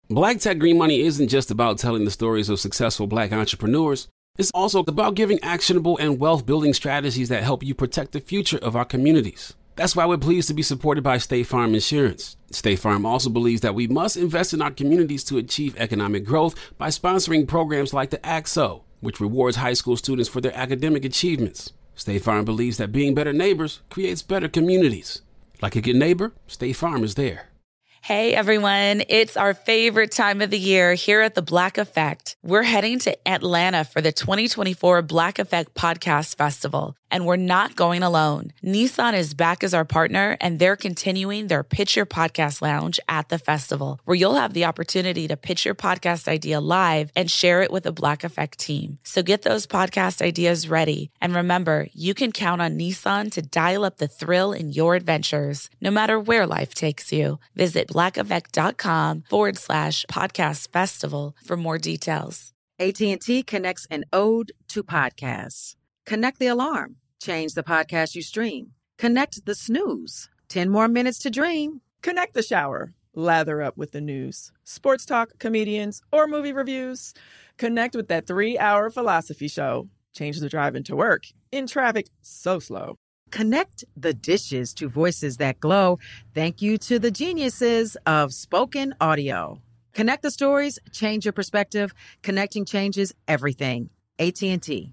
Black Tech Green Money isn't just about telling the stories of successful Black entrepreneurs. It's also about giving actionable and wealth-building strategies that help you protect the future of our communities. That's why we're pleased to be supported by State Farm Insurance. State Farm also believes that we must invest in our communities to achieve economic growth by sponsoring programs like the ACT-SO, which rewards high school students for their academic achievements. State Farm believes that being better neighbors creates better communities. Like a good neighbor, State Farm is there. Hey everyone, it's our favorite time of the year here at The Black Effect. We're heading to Atlanta for the 2024 Black Effect Podcast Festival, and we're not going alone. Nissan is back as our partner, and they're continuing their Pitch Your Podcast Lounge at the festival, where you'll have the opportunity to pitch your podcast idea live and share it with the Black Effect team. So get those podcast ideas ready. And remember, you can count on Nissan to dial up the thrill in your adventures, no matter where life takes you. Visit blackeffect.com/podcast festival for more details. AT&T connects an ode to podcasts. Connect the alarm. Change the podcast you stream. Connect the snooze. 10 more minutes to dream. Connect the shower. Lather up with the news. Sports talk, comedians, or movie reviews. Connect with that 3-hour philosophy show. Change the drive into work. In traffic so slow. Connect the dishes to voices that glow. Thank you to the geniuses of spoken audio. Connect the stories, change your perspective. Connecting changes everything. AT&T.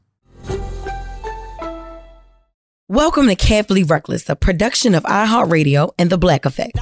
Welcome to Carefully Reckless, a production of iHeartRadio and The Black Effect.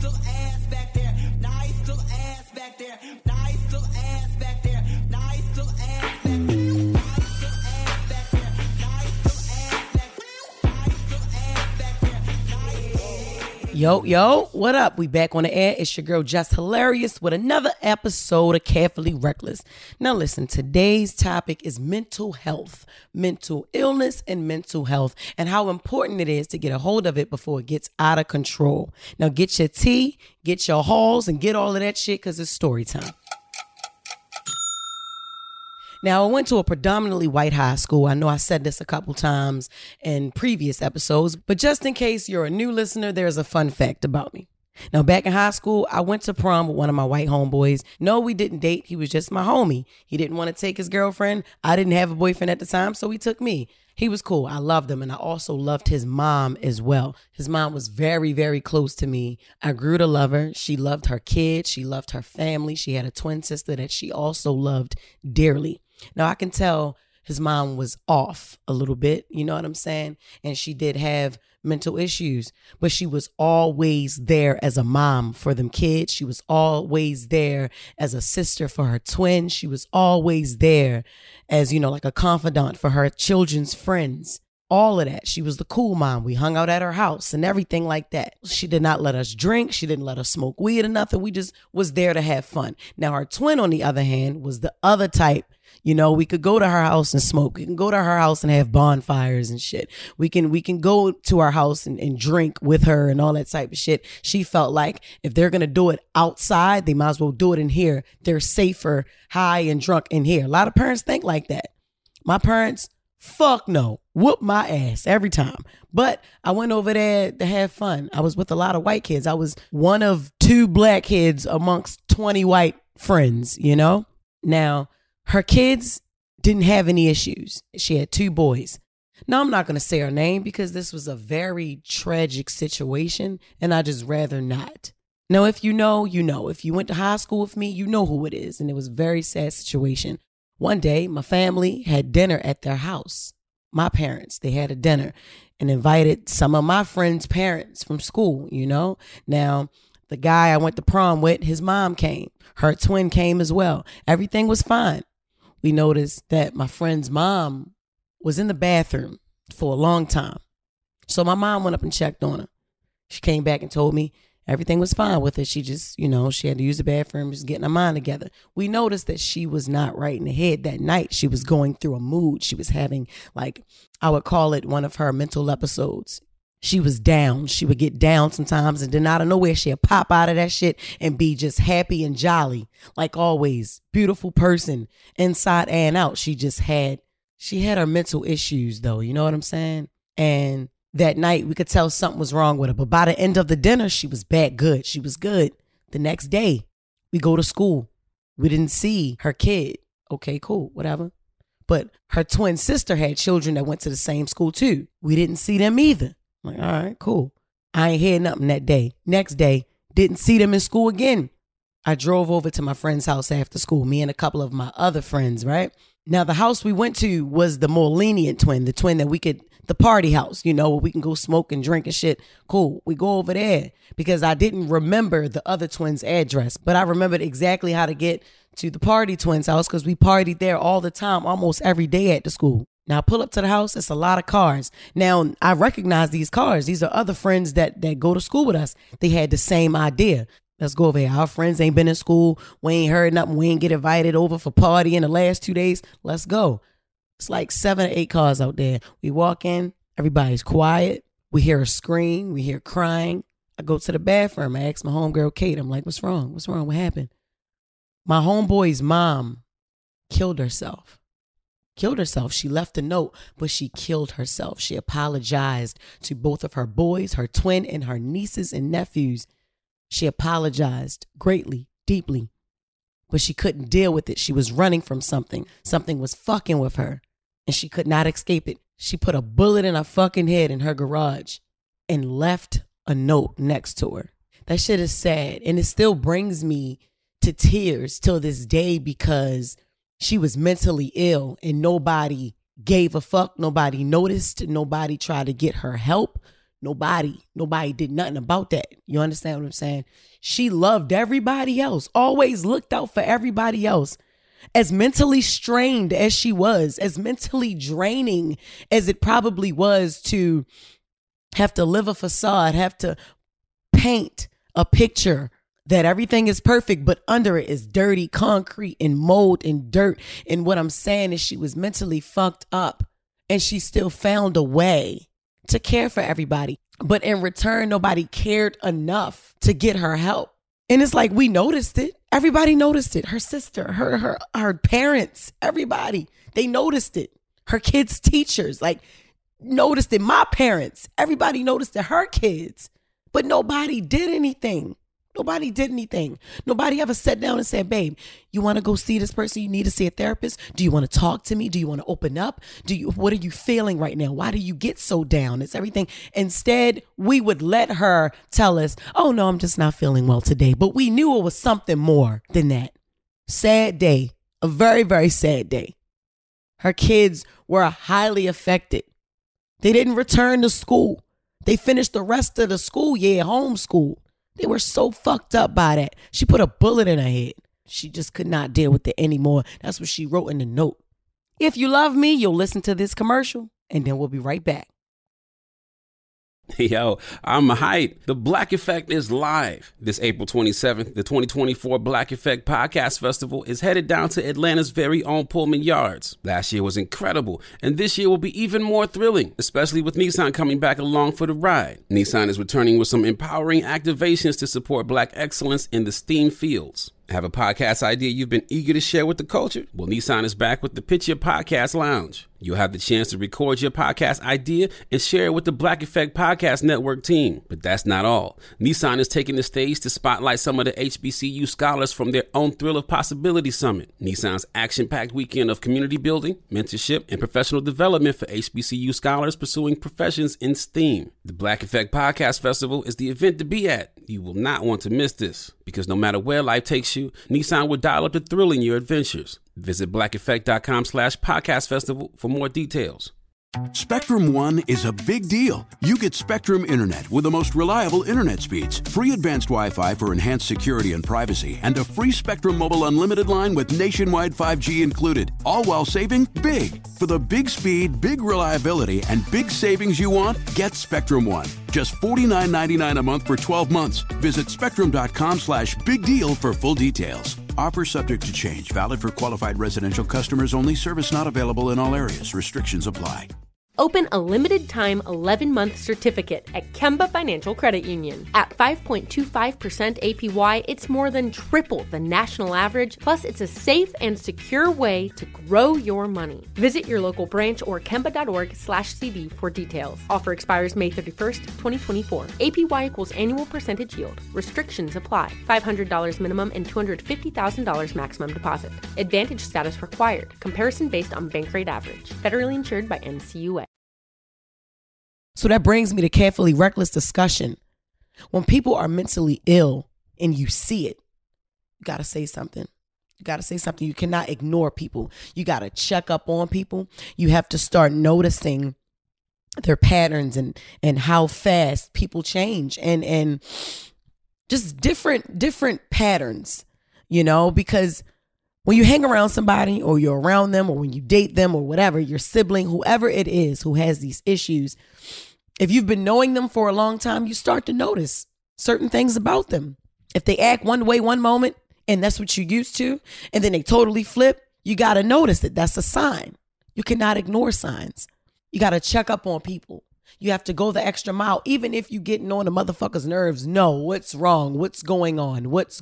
Yo, what up? We back on the air. It's your girl, Just Hilarious, with another episode of Carefully Reckless. Now listen, today's topic is mental health, mental illness, and mental health, and how important it is to get a hold of it before it gets out of control. Now get your tea, get your halls, and get all of that shit, because it's story time. Now, I went to a predominantly white high school. I know I said this a couple times in previous episodes, but just in case you're a new listener, there's a fun fact about me. Now, back in high school, I went to prom with one of my white homeboys. No, we didn't date. He was just my homie. He didn't want to take his girlfriend. I didn't have a boyfriend at the time, so he took me. He was cool. I loved him, and I also loved his mom as well. His mom was very, very close to me. I grew to love her. She loved her kids. She loved her family. She had a twin sister that she also loved dearly. Now, I can tell his mom was off a little bit, you know what I'm saying? And she did have mental issues, but she was always there as a mom for them kids. She was always there as a sister for her twin. She was always there as, like a confidant for her children's friends. All of that. She was the cool mom. We hung out at her house and everything like that. She did not let us drink. She didn't let us smoke weed or nothing. We just was there to have fun. Now, her twin, on the other hand, was the other type. We could go to her house and smoke. We can go to her house and have bonfires and shit. We can go to our house and drink with her and all that type of shit. She felt like if they're going to do it outside, they might as well do it in here. They're safer, high and drunk in here. A lot of parents think like that. My parents, fuck no, whoop my ass every time. But I went over there to have fun. I was with a lot of white kids. I was one of 2 black kids amongst 20 white friends, Now, her kids didn't have any issues. She had 2 boys. Now, I'm not going to say her name because this was a very tragic situation, and I just rather not. Now, if you know, you know. If you went to high school with me, you know who it is, and it was a very sad situation. One day, my family had dinner at their house. My parents, they had a dinner and invited some of my friends' parents from school, Now, the guy I went to prom with, his mom came. Her twin came as well. Everything was fine. We noticed that my friend's mom was in the bathroom for a long time. So my mom went up and checked on her. She came back and told me everything was fine with her. She just, she had to use the bathroom, just getting her mind together. We noticed that she was not right in the head that night. She was going through a mood. She was having, I would call it one of her mental episodes. She was down. She would get down sometimes, and then out of nowhere, she'd pop out of that shit and be just happy and jolly. Like always, beautiful person inside and out. She had her mental issues though. You know what I'm saying? And that night we could tell something was wrong with her. But by the end of the dinner, she was back good. She was good. The next day, We go to school. We didn't see her kid. Okay, cool, whatever. But her twin sister had children that went to the same school too. We didn't see them either. I'm like, all right, cool. I ain't heard nothing that day. Next day, didn't see them in school again. I drove over to my friend's house after school, me and a couple of my other friends, right? Now, the house we went to was the more lenient twin, the twin that the party house, where we can go smoke and drink and shit. Cool. We go over there because I didn't remember the other twin's address, but I remembered exactly how to get to the party twin's house because we partied there all the time, almost every day at the school. Now, I pull up to the house. It's a lot of cars. Now, I recognize these cars. These are other friends that go to school with us. They had the same idea. Let's go over here. Our friends ain't been in school. We ain't heard nothing. We ain't get invited over for party in the last 2 days. Let's go. It's like 7 or 8 cars out there. We walk in. Everybody's quiet. We hear a scream. We hear crying. I go to the bathroom. I ask my homegirl, Kate. I'm like, what's wrong? What's wrong? What happened? My homeboy's mom killed herself. She left a note, but she killed herself. She apologized to both of her boys, her twin, and her nieces and nephews. She apologized greatly, deeply, but she couldn't deal with it. She was running from something. Something was fucking with her, and she could not escape it. She put a bullet in her fucking head in her garage and left a note next to her. That shit is sad, and it still brings me to tears till this day because she was mentally ill and nobody gave a fuck. Nobody noticed. Nobody tried to get her help. Nobody did nothing about that. You understand what I'm saying? She loved everybody else, always looked out for everybody else. As mentally strained as she was, as mentally draining as it probably was to have to live a facade, have to paint a picture that everything is perfect, but under it is dirty concrete and mold and dirt. And what I'm saying is she was mentally fucked up and she still found a way to care for everybody. But in return, nobody cared enough to get her help. And it's like, we noticed it. Everybody noticed it. Her sister, her parents, everybody, they noticed it. Her kids' teachers, noticed it. My parents, everybody noticed it. Her kids, but nobody did anything. Nobody did anything. Nobody ever sat down and said, babe, you want to go see this person? You need to see a therapist? Do you want to talk to me? Do you want to open up? What are you feeling right now? Why do you get so down? It's everything. Instead, we would let her tell us, oh no, I'm just not feeling well today. But we knew it was something more than that. Sad day. A very, very sad day. Her kids were highly affected. They didn't return to school. They finished the rest of the school year homeschooled. They were so fucked up by that. She put a bullet in her head. She just could not deal with it anymore. That's what she wrote in the note. If you love me, you'll listen to this commercial, and then we'll be right back. Yo, I'm hyped. The Black Effect is live. This April 27th, the 2024 Black Effect Podcast Festival is headed down to Atlanta's very own Pullman Yards. Last year was incredible, and this year will be even more thrilling, especially with Nissan coming back along for the ride. Nissan is returning with some empowering activations to support Black excellence in the STEAM fields. Have a podcast idea you've been eager to share with the culture? Well, Nissan is back with the Pitch Your Podcast Lounge. You'll have the chance to record your podcast idea and share it with the Black Effect Podcast Network team. But that's not all. Nissan is taking the stage to spotlight some of the HBCU scholars from their own Thrill of Possibility Summit, Nissan's action-packed weekend of community building, mentorship, and professional development for HBCU scholars pursuing professions in STEAM. The Black Effect Podcast Festival is the event to be at. You will not want to miss this, because no matter where life takes you, Nissan will dial up the thrill in your adventures. Visit blackeffect.com/podcast festival for more details. Spectrum One is a big deal. You get Spectrum Internet with the most reliable internet speeds, free advanced Wi-Fi for enhanced security and privacy, and a free Spectrum Mobile Unlimited line with nationwide 5G included, all while saving big. For the big speed, big reliability, and big savings you want, get Spectrum One. Just $49.99 a month for 12 months. Visit spectrum.com/big deal for full details. Offer subject to change. Valid for qualified residential customers only. Service not available in all areas. Restrictions apply. Open a limited-time 11-month certificate at Kemba Financial Credit Union. At 5.25% APY, it's more than triple the national average, plus it's a safe and secure way to grow your money. Visit your local branch or kemba.org/cb for details. Offer expires May 31st, 2024. APY equals annual percentage yield. Restrictions apply. $500 minimum and $250,000 maximum deposit. Advantage status required. Comparison based on bank rate average. Federally insured by NCUA. So that brings me to carefully reckless discussion. When people are mentally ill and you see it, you got to say something. You got to say something. You cannot ignore people. You got to check up on people. You have to start noticing their patterns and how fast people change and just different patterns, you know, because when you hang around somebody or you're around them or when you date them or whatever, your sibling, whoever it is who has these issues, if you've been knowing them for a long time, you start to notice certain things about them. If they act one way one moment and that's what you're used to, and then they totally flip, you got to notice it. That's a sign. You cannot ignore signs. You got to check up on people. You have to go the extra mile. Even if you're getting on the motherfucker's nerves, know what's wrong, what's going on, what's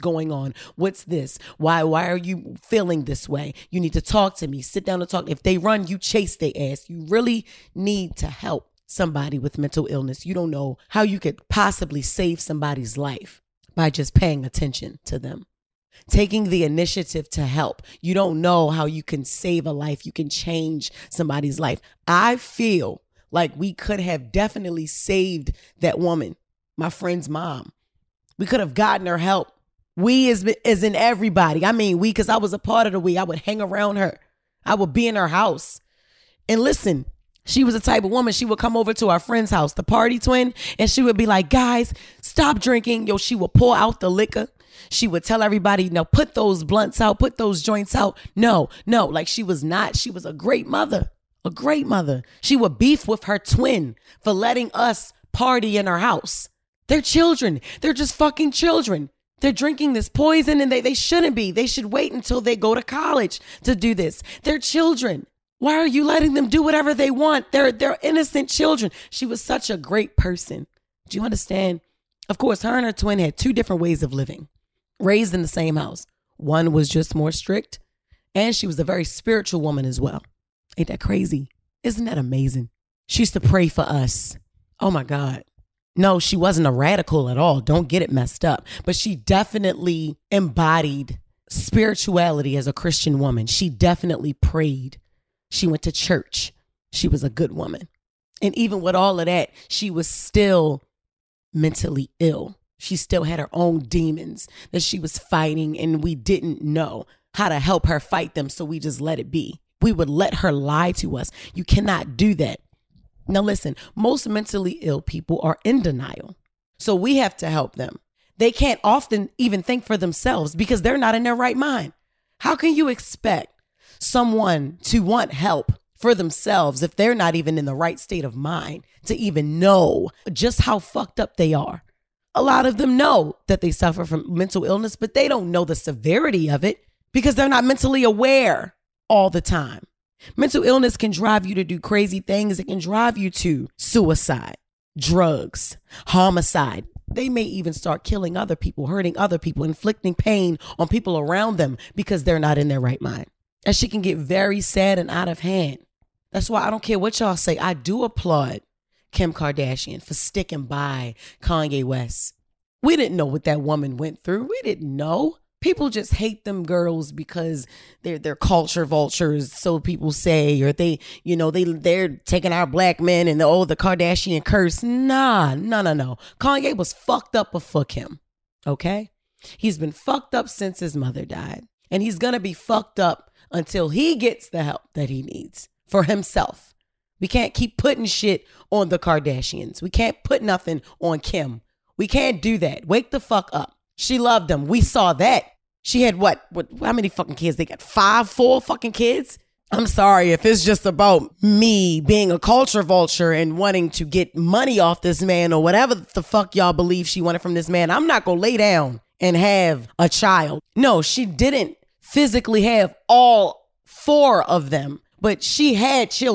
this? Why are you feeling this way? You need to talk to me, sit down and talk. If they run, you chase their ass. You really need to help somebody with mental illness. You don't know how you could possibly save somebody's life by just paying attention to them. Taking the initiative to help. You don't know how you can save a life. You can change somebody's life. I feel like we could have definitely saved that woman, my friend's mom. We could have gotten her help. We is in everybody. I mean, we, because I was a part of the we. I would hang around her. I would be in her house. And listen, she was the type of woman, she would come over to our friend's house, the party twin, and she would be like, guys, stop drinking. Yo, she would pull out the liquor. She would tell everybody, no, put those blunts out, put those joints out. No, like she was a great mother. A great mother. She would beef with her twin for letting us party in her house. They're children. They're just fucking children. They're drinking this poison and they shouldn't be. They should wait until they go to college to do this. They're children. Why are you letting them do whatever they want? They're innocent children. She was such a great person. Do you understand? Of course, her and her twin had two different ways of living, raised in the same house. One was just more strict, and she was a very spiritual woman as well. Ain't that crazy? Isn't that amazing? She used to pray for us. Oh my God. No, she wasn't a radical at all. Don't get it messed up. But she definitely embodied spirituality as a Christian woman. She definitely prayed. She went to church. She was a good woman. And even with all of that, she was still mentally ill. She still had her own demons that she was fighting, and we didn't know how to help her fight them. So we just let it be. We would let her lie to us. You cannot do that. Now listen, most mentally ill people are in denial. So we have to help them. They can't often even think for themselves because they're not in their right mind. How can you expect someone to want help for themselves if they're not even in the right state of mind to even know just how fucked up they are? A lot of them know that they suffer from mental illness, but they don't know the severity of it because they're not mentally aware all the time. Mental illness can drive you to do crazy things. It can drive you to suicide, drugs, homicide. They may even start killing other people, hurting other people, inflicting pain on people around them because they're not in their right mind. And she can get very sad and out of hand. That's why I don't care what y'all say. I do applaud Kim Kardashian for sticking by Kanye West. We didn't know what that woman went through. We didn't know. People just hate them girls because they're culture vultures, so people say, or they're taking our black men and the Kardashian curse. No. Kanye was fucked up before Kim. Okay? He's been fucked up since his mother died. And he's gonna be fucked up until he gets the help that he needs for himself. We can't keep putting shit on the Kardashians. We can't put nothing on Kim. We can't do that. Wake the fuck up. She loved him. We saw that. She had what, how many fucking kids? They got 4 fucking kids? I'm sorry if it's just about me being a culture vulture and wanting to get money off this man or whatever the fuck y'all believe she wanted from this man. I'm not going to lay down and have a child. No, she didn't physically have all 4 of them, but she had children.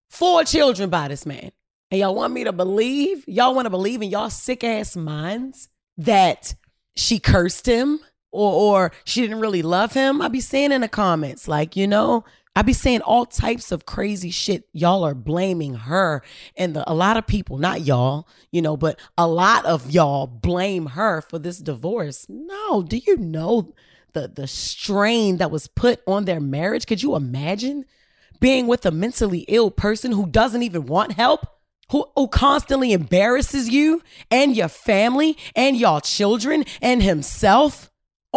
4 children by this man. And y'all want me to believe? Y'all want to believe in y'all sick ass minds that she cursed him or she didn't really love him? I be saying in the comments, like, you know, I be saying all types of crazy shit. Y'all are blaming her, and a lot of people, not y'all, you know, but a lot of y'all blame her for this divorce. No, do you know the strain that was put on their marriage? Could you imagine being with a mentally ill person who doesn't even want help, who constantly embarrasses you and your family and y'all children and himself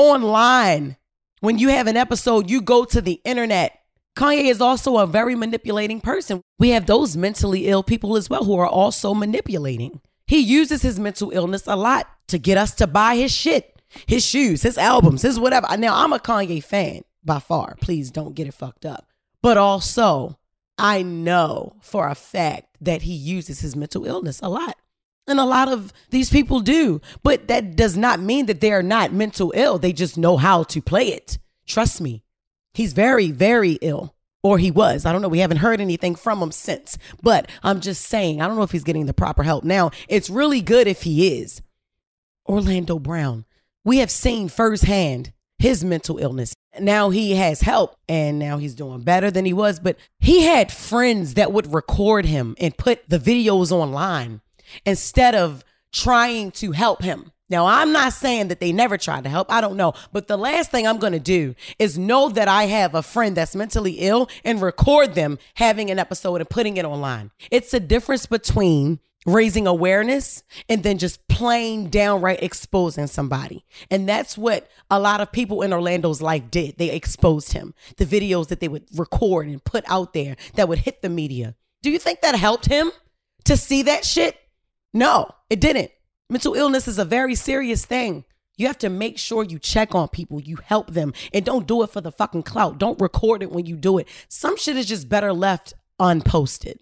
online? When you have an episode, you go to the internet. Kanye is also a very manipulating person. We have those mentally ill people as well who are also manipulating. He uses his mental illness a lot to get us to buy his shit, his shoes, his albums, his whatever. Now, I'm a Kanye fan by far. Please don't get it fucked up. But also, I know for a fact that he uses his mental illness a lot. And a lot of these people do. But that does not mean that they are not mental ill. They just know how to play it. Trust me. He's very, very ill. Or he was. I don't know. We haven't heard anything from him since. But I'm just saying, I don't know if he's getting the proper help. Now, it's really good if he is. Orlando Brown. We have seen firsthand his mental illness. Now he has help and now he's doing better than he was. But he had friends that would record him and put the videos online instead of trying to help him. Now, I'm not saying that they never tried to help. I don't know. But the last thing I'm going to do is know that I have a friend that's mentally ill and record them having an episode and putting it online. It's a difference between raising awareness and then just plain downright exposing somebody. And that's what a lot of people in Orlando's life did. They exposed him. The videos that they would record and put out there that would hit the media. Do you think that helped him to see that shit? No, it didn't. Mental illness is a very serious thing. You have to make sure you check on people, you help them, and don't do it for the fucking clout. Don't record it when you do it. Some shit is just better left unposted,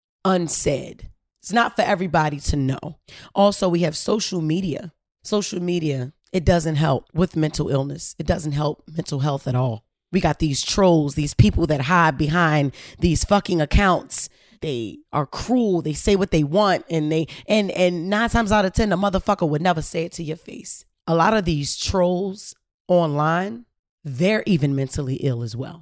unsaid. It's not for everybody to know. Also, we have social media. Social media, it doesn't help with mental illness. It doesn't help mental health at all. We got these trolls, these people that hide behind these fucking accounts. They are cruel. They say what they want. And 9 times out of 10, the motherfucker would never say it to your face. A lot of these trolls online, they're even mentally ill as well.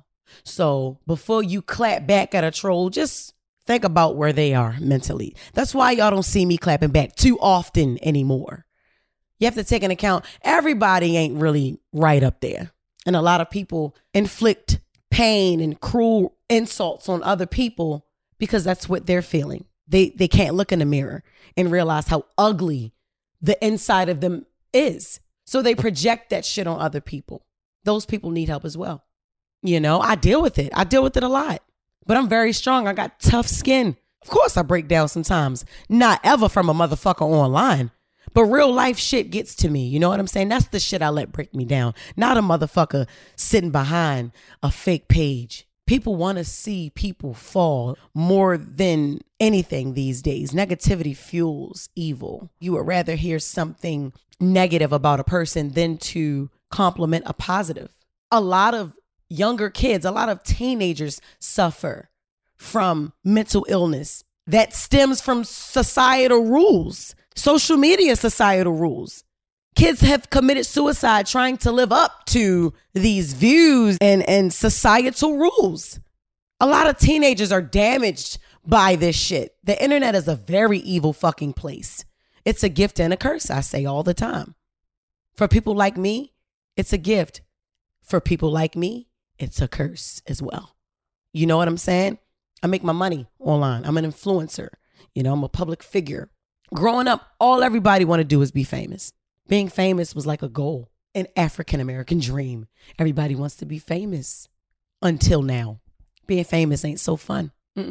So before you clap back at a troll, just think about where they are mentally. That's why y'all don't see me clapping back too often anymore. You have to take into account everybody ain't really right up there. And a lot of people inflict pain and cruel insults on other people because that's what they're feeling. They can't look in the mirror and realize how ugly the inside of them is. So they project that shit on other people. Those people need help as well. You know, I deal with it. I deal with it a lot. But I'm very strong. I got tough skin. Of course I break down sometimes. Not ever from a motherfucker online. But real life shit gets to me. You know what I'm saying? That's the shit I let break me down. Not a motherfucker sitting behind a fake page. People want to see people fall more than anything these days. Negativity fuels evil. You would rather hear something negative about a person than to compliment a positive. A lot of younger kids, a lot of teenagers suffer from mental illness that stems from societal rules, social media societal rules. Kids have committed suicide trying to live up to these views and societal rules. A lot of teenagers are damaged by this shit. The internet is a very evil fucking place. It's a gift and a curse, I say all the time. For people like me, it's a gift. For people like me, it's a curse as well. You know what I'm saying? I make my money online. I'm an influencer. You know, I'm a public figure. Growing up, all everybody want to do is be famous. Being famous was like a goal, an African-American dream. Everybody wants to be famous until now. Being famous ain't so fun.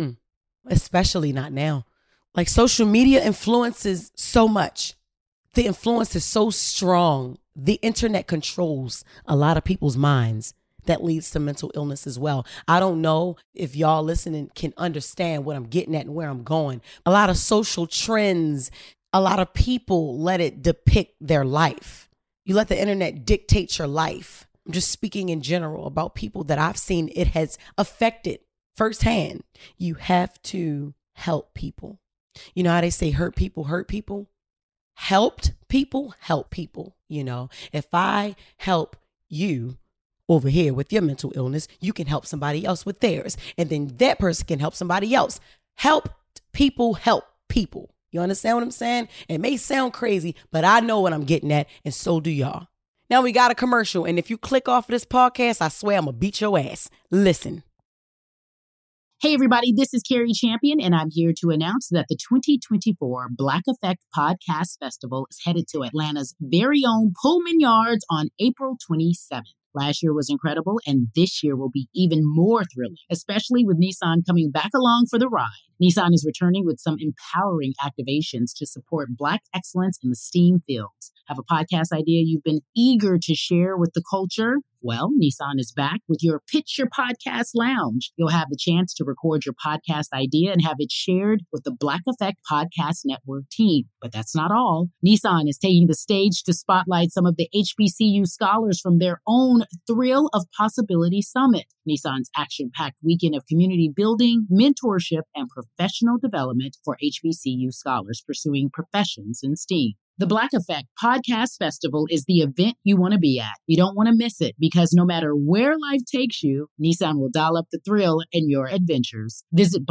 Especially not now. Like social media influences so much. The influence is so strong. The internet controls a lot of people's minds. That leads to mental illness as well. I don't know if y'all listening can understand what I'm getting at and where I'm going. A lot of social trends, a lot of people let it depict their life. You let the internet dictate your life. I'm just speaking in general about people that I've seen it has affected. firsthand. You have to help people. You know how they say hurt people hurt people? Helped people help people. You know, if I help you over here with your mental illness, you can help somebody else with theirs. And then that person can help somebody else. Helped people help people. You understand what I'm saying? It may sound crazy, but I know what I'm getting at, and so do y'all. Now we got a commercial, and if you click off of this podcast, I swear I'm going to beat your ass. Listen. Hey, everybody, this is Carrie Champion, and I'm here to announce that the 2024 Black Effect Podcast Festival is headed to Atlanta's very own Pullman Yards on April 27th. Last year was incredible, and this year will be even more thrilling, especially with Nissan coming back along for the ride. Nissan is returning with some empowering activations to support Black excellence in the STEAM fields. Have a podcast idea you've been eager to share with the culture? Well, Nissan is back with your Pitch Your Podcast Lounge. You'll have the chance to record your podcast idea and have it shared with the Black Effect Podcast Network team. But that's not all. Nissan is taking the stage to spotlight some of the HBCU scholars from their own Thrill of Possibility Summit. Nissan's action-packed weekend of community building, mentorship, and professional development for HBCU scholars pursuing professions in STEAM. The Black Effect Podcast Festival is the event you want to be at. You don't want to miss it because no matter where life takes you, Nissan will dial up the thrill in your adventures. Visit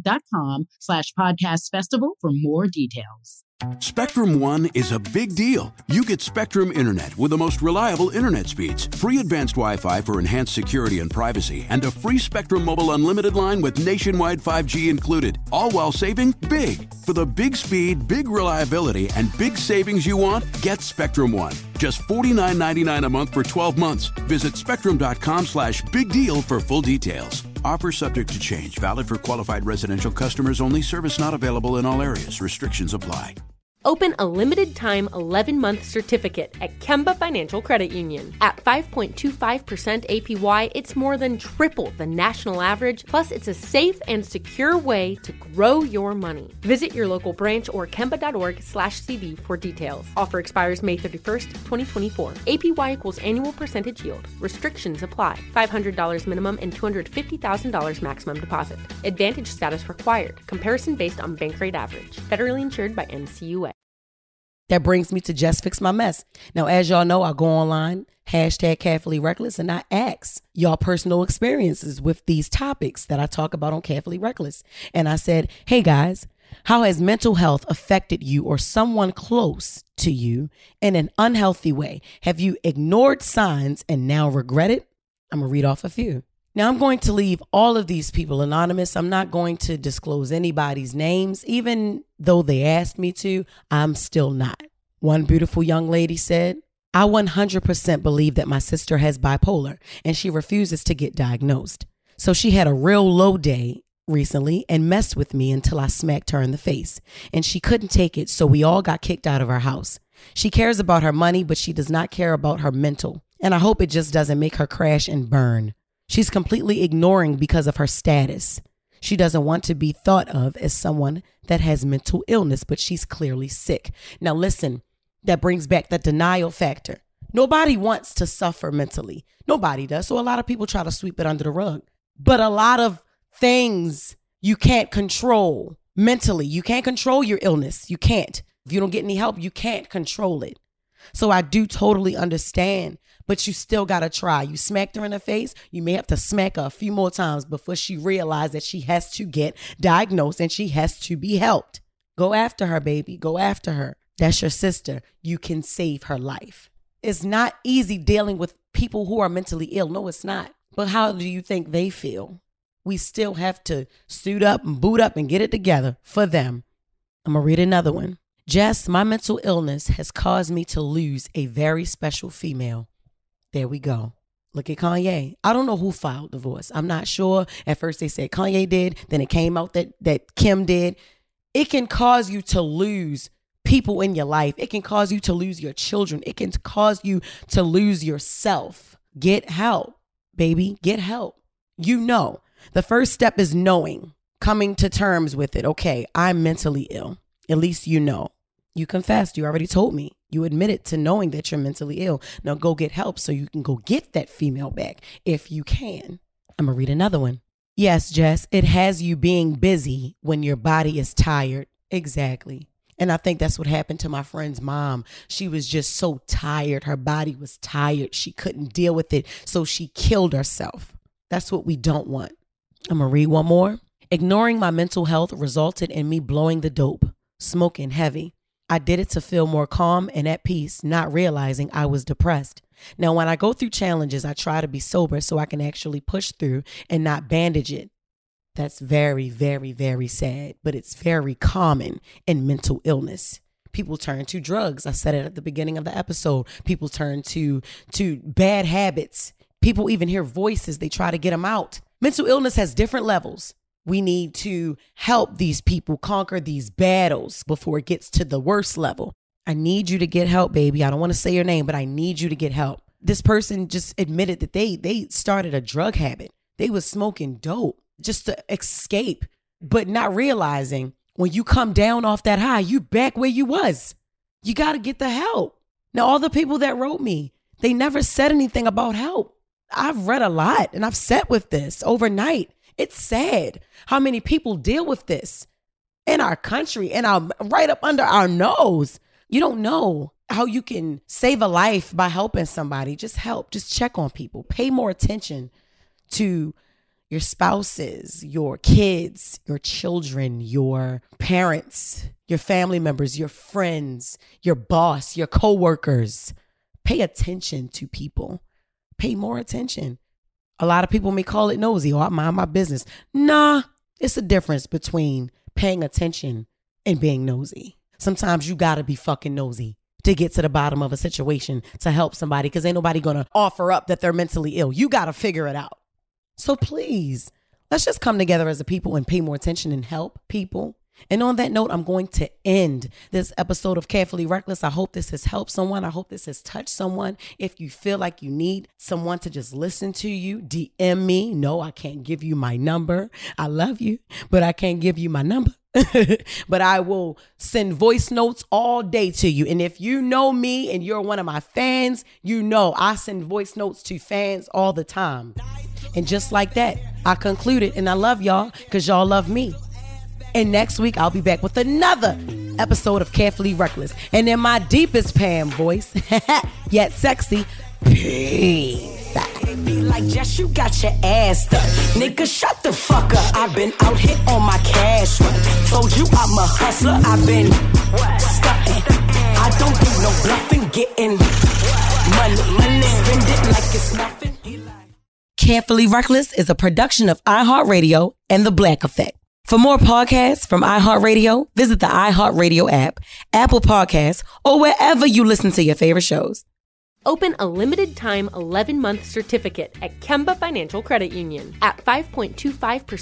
blackeffect.com/podcast festival for more details. Spectrum One is a big deal. You get Spectrum Internet with the most reliable internet speeds, free advanced Wi-Fi for enhanced security and privacy, and a free Spectrum Mobile Unlimited line with nationwide 5G included, all while saving big. For the big speed, big reliability, and big savings you want, get Spectrum One. Just $49.99 a month for 12 months. Visit spectrum.com/big deal for full details. Offer subject to change. Valid for qualified residential customers only. Service not available in all areas. Restrictions apply. Open a limited-time 11-month certificate at Kemba Financial Credit Union. At 5.25% APY, it's more than triple the national average, plus it's a safe and secure way to grow your money. Visit your local branch or kemba.org/cd for details. Offer expires May 31st, 2024. APY equals annual percentage yield. Restrictions apply. $500 minimum and $250,000 maximum deposit. Advantage status required. Comparison based on bank rate average. Federally insured by NCUA. That brings me to Just Fix My Mess. Now, as y'all know, I go online, #Carefully Reckless, and I ask y'all personal experiences with these topics that I talk about on Carefully Reckless. And I said, hey guys, how has mental health affected you or someone close to you in an unhealthy way? Have you ignored signs and now regret it? I'm going to read off a few. Now, I'm going to leave all of these people anonymous. I'm not going to disclose anybody's names. Even though they asked me to, I'm still not. One beautiful young lady said, I 100% believe that my sister has bipolar and she refuses to get diagnosed. So she had a real low day recently and messed with me until I smacked her in the face. And she couldn't take it, so we all got kicked out of our house. She cares about her money, but she does not care about her mental. And I hope it just doesn't make her crash and burn. She's completely ignoring because of her status. She doesn't want to be thought of as someone that has mental illness, but she's clearly sick. Now listen, that brings back the denial factor. Nobody wants to suffer mentally. Nobody does. So a lot of people try to sweep it under the rug. But a lot of things you can't control mentally. You can't control your illness. You can't. If you don't get any help, you can't control it. So I do totally understand, but you still got to try. You smacked her in the face. You may have to smack her a few more times before she realizes that she has to get diagnosed and she has to be helped. Go after her, baby. Go after her. That's your sister. You can save her life. It's not easy dealing with people who are mentally ill. No, it's not. But how do you think they feel? We still have to suit up and boot up and get it together for them. I'm going to read another one. Jess, my mental illness has caused me to lose a very special female. There we go. Look at Kanye. I don't know who filed divorce. I'm not sure. At first they said Kanye did. Then it came out that Kim did. It can cause you to lose people in your life. It can cause you to lose your children. It can cause you to lose yourself. Get help, baby. Get help. You know, the first step is knowing, coming to terms with it. Okay, I'm mentally ill. At least you know. You confessed. You already told me. You admitted to knowing that you're mentally ill. Now go get help so you can go get that female back if you can. I'm going to read another one. Yes, Jess, it has you being busy when your body is tired. Exactly. And I think that's what happened to my friend's mom. She was just so tired. Her body was tired. She couldn't deal with it. So she killed herself. That's what we don't want. I'm going to read one more. Ignoring my mental health resulted in me blowing the dope, smoking heavy. I did it to feel more calm and at peace, not realizing I was depressed. Now, when I go through challenges, I try to be sober so I can actually push through and not bandage it. That's very, very, very sad, but it's very common in mental illness. People turn to drugs. I said it at the beginning of the episode. People turn to bad habits. People even hear voices. They try to get them out. Mental illness has different levels. We need to help these people conquer these battles before it gets to the worst level. I need you to get help, baby. I don't want to say your name, but I need you to get help. This person just admitted that they started a drug habit. They was smoking dope just to escape, but not realizing when you come down off that high, you back where you was. You got to get the help. Now, all the people that wrote me, they never said anything about help. I've read a lot and I've sat with this overnight. It's sad how many people deal with this in our country and right up under our nose. You don't know how you can save a life by helping somebody. Just help. Just check on people. Pay more attention to your spouses, your kids, your children, your parents, your family members, your friends, your boss, your coworkers. Pay attention to people. Pay more attention. A lot of people may call it nosy or I mind my business. Nah, it's a difference between paying attention and being nosy. Sometimes you gotta be fucking nosy to get to the bottom of a situation to help somebody because ain't nobody gonna offer up that they're mentally ill. You gotta figure it out. So please, let's just come together as a people and pay more attention and help people. And on that note, I'm going to end this episode of Carefully Reckless. I hope this has helped someone. I hope this has touched someone. If you feel like you need someone to just listen to you, DM me. No, I can't give you my number. I love you, but I can't give you my number. But I will send voice notes all day to you. And if you know me and you're one of my fans, you know I send voice notes to fans all the time. And just like that, I concluded, and I love y'all because y'all love me. And next week, I'll be back with another episode of Carefully Reckless. And in my deepest Pam voice, yet sexy, peace. Be like, Jess, you got your ass stuck. Nigga, shut the fuck up. I've been out here on my cash run. Told you I'm a hustler. I've been stunting. I don't do no bluffing, getting money. Spend it like it's nothing. Carefully Reckless is a production of iHeartRadio and The Black Effect. For more podcasts from iHeartRadio, visit the iHeartRadio app, Apple Podcasts, or wherever you listen to your favorite shows. Open a limited-time 11-month certificate at Kemba Financial Credit Union. At 5.25%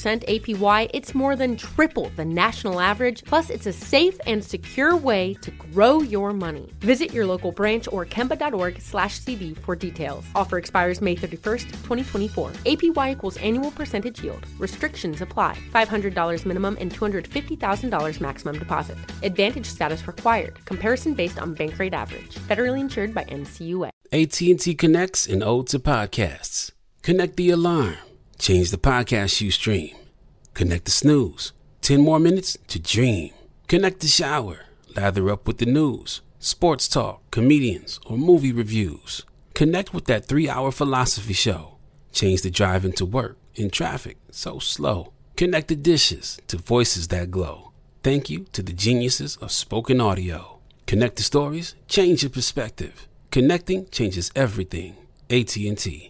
APY, it's more than triple the national average, plus it's a safe and secure way to grow your money. Visit your local branch or kemba.org/cb for details. Offer expires May 31st, 2024. APY equals annual percentage yield. Restrictions apply. $500 minimum and $250,000 maximum deposit. Advantage status required. Comparison based on bank rate average. Federally insured by NCUA. AT&T connects an ode to podcasts. Connect the alarm. Change the podcast you stream. Connect the snooze. 10 more minutes to dream. Connect the shower. Lather up with the news, sports talk, comedians, or movie reviews. Connect with that 3-hour philosophy show. Change the drive into work in traffic so slow. Connect the dishes to voices that glow. Thank you to the geniuses of spoken audio. Connect the stories. Change your perspective. Connecting changes everything. AT&T.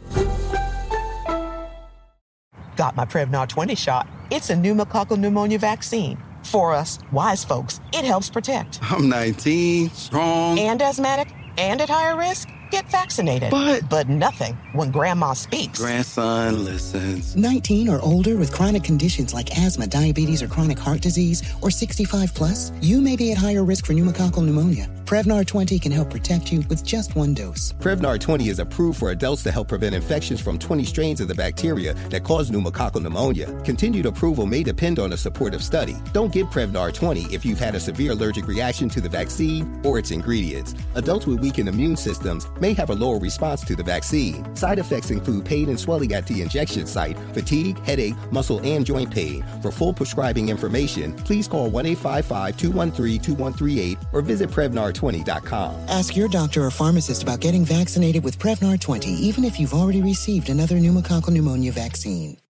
Got my Prevnar 20 shot. It's a pneumococcal pneumonia vaccine. For us, wise folks, it helps protect. I'm 19, strong. And asthmatic, and at higher risk. Get vaccinated. But nothing when grandma speaks. Grandson listens. 19 or older with chronic conditions like asthma, diabetes, or chronic heart disease, or 65 plus, you may be at higher risk for pneumococcal pneumonia. Prevnar 20 can help protect you with just one dose. Prevnar 20 is approved for adults to help prevent infections from 20 strains of the bacteria that cause pneumococcal pneumonia. Continued approval may depend on a supportive study. Don't get Prevnar 20 if you've had a severe allergic reaction to the vaccine or its ingredients. Adults with weakened immune systems may have a lower response to the vaccine. Side effects include pain and swelling at the injection site, fatigue, headache, muscle, and joint pain. For full prescribing information, please call 1-855-213-2138 or visit Prevnar20.com. Ask your doctor or pharmacist about getting vaccinated with Prevnar 20, even if you've already received another pneumococcal pneumonia vaccine.